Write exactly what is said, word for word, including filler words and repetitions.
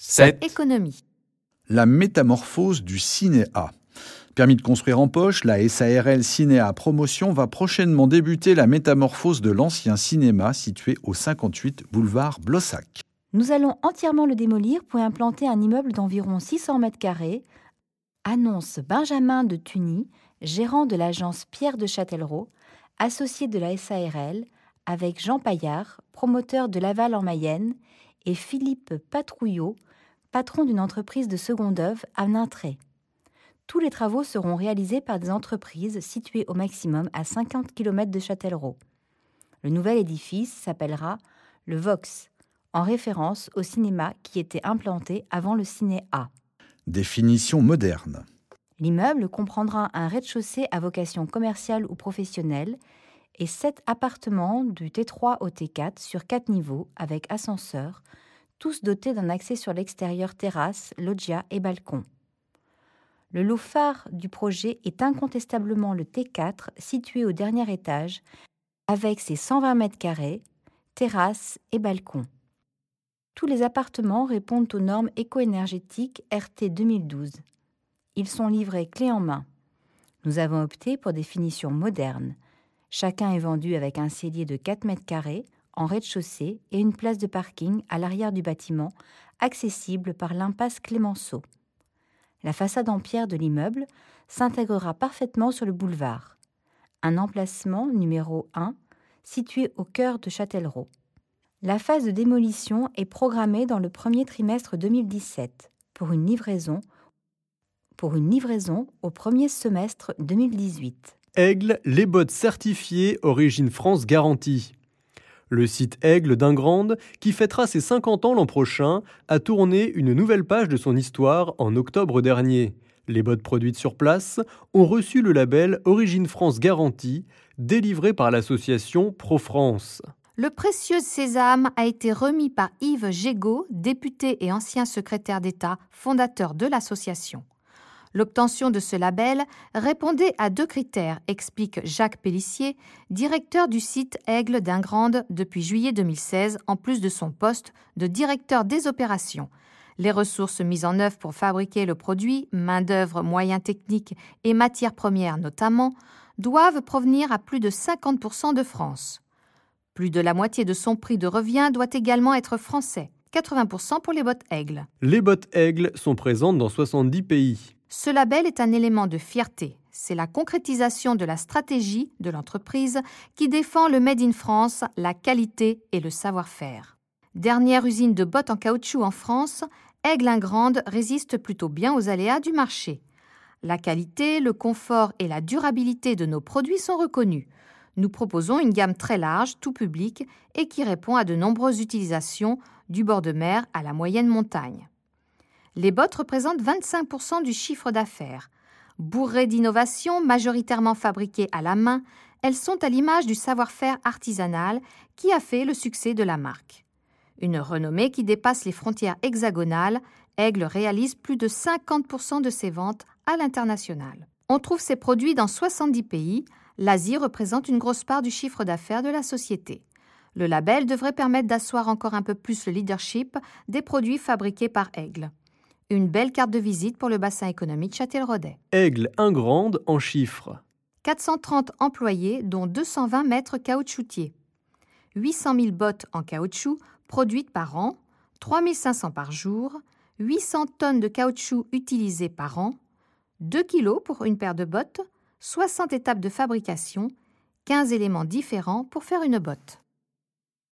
sept. Économie. La métamorphose du cinéa. Permis de construire en poche, la S A R L Cinéa Promotion va prochainement débuter la métamorphose de l'ancien cinéma situé au cinquante-huit boulevard Blossac. Nous allons entièrement le démolir pour implanter un immeuble d'environ six cents mètres carrés, annonce Benjamin de Tuny, gérant de l'agence Pierre de Châtellerault, associé de la S A R L, avec Jean Paillard, promoteur de Laval en Mayenne, et Philippe Patrouillot, patron d'une entreprise de seconde œuvre à Nintré. Tous les travaux seront réalisés par des entreprises situées au maximum à cinquante kilomètres de Châtellerault. Le nouvel édifice s'appellera le Vox, en référence au cinéma qui était implanté avant le Ciné-A. Définition moderne. L'immeuble comprendra un rez-de-chaussée à vocation commerciale ou professionnelle et sept appartements du T trois au T quatre sur quatre niveaux avec ascenseur, tous dotés d'un accès sur l'extérieur terrasse, loggia et balcon. Le lot phare du projet est incontestablement le T quatre, situé au dernier étage, avec ses cent vingt mètres carrés, terrasse et balcon. Tous les appartements répondent aux normes éco-énergétiques R T deux mille douze. Ils sont livrés clé en main. Nous avons opté pour des finitions modernes. Chacun est vendu avec un cellier de quatre mètres carrés en rez-de-chaussée et une place de parking à l'arrière du bâtiment, accessible par l'impasse Clémenceau. La façade en pierre de l'immeuble s'intégrera parfaitement sur le boulevard. Un emplacement numéro un, situé au cœur de Châtellerault. La phase de démolition est programmée dans le premier trimestre deux mille dix-sept pour une livraison, pour une livraison au premier semestre deux mille dix-huit. Aigle, les bottes certifiées Origine France Garantie. Le site Aigle d'Ingrande, qui fêtera ses cinquante ans l'an prochain, a tourné une nouvelle page de son histoire en octobre dernier. Les bottes produites sur place ont reçu le label Origine France Garantie, délivré par l'association ProFrance. Le précieux sésame a été remis par Yves Gégaud, député et ancien secrétaire d'État, fondateur de l'association. L'obtention de ce label répondait à deux critères, explique Jacques Pellissier, directeur du site Aigle d'Ingrande depuis juillet deux mille seize, en plus de son poste de directeur des opérations. Les ressources mises en œuvre pour fabriquer le produit, main-d'œuvre, moyens techniques et matières premières notamment, doivent provenir à plus de cinquante pour cent de France. Plus de la moitié de son prix de revient doit également être français, quatre-vingts pour cent pour les bottes Aigle. Les bottes Aigle sont présentes dans soixante-dix pays. Ce label est un élément de fierté. C'est la concrétisation de la stratégie de l'entreprise qui défend le Made in France, la qualité et le savoir-faire. Dernière usine de bottes en caoutchouc en France, Aigle-Ingrande résiste plutôt bien aux aléas du marché. La qualité, le confort et la durabilité de nos produits sont reconnus. Nous proposons une gamme très large, tout public, et qui répond à de nombreuses utilisations, du bord de mer à la moyenne montagne. Les bottes représentent vingt-cinq pour cent du chiffre d'affaires. Bourrées d'innovations, majoritairement fabriquées à la main, elles sont à l'image du savoir-faire artisanal qui a fait le succès de la marque. Une renommée qui dépasse les frontières hexagonales, Aigle réalise plus de cinquante pour cent de ses ventes à l'international. On trouve ces produits dans soixante-dix pays. L'Asie représente une grosse part du chiffre d'affaires de la société. Le label devrait permettre d'asseoir encore un peu plus le leadership des produits fabriqués par Aigle. Une belle carte de visite pour le bassin économique de Châtelleraudais. Aigle Ingrande en chiffres. quatre cent trente employés, dont deux cent vingt mètres caoutchoutiers. huit cent mille bottes en caoutchouc produites par an, trois mille cinq cents par jour, huit cents tonnes de caoutchouc utilisées par an, deux kilos pour une paire de bottes, soixante étapes de fabrication, quinze éléments différents pour faire une botte.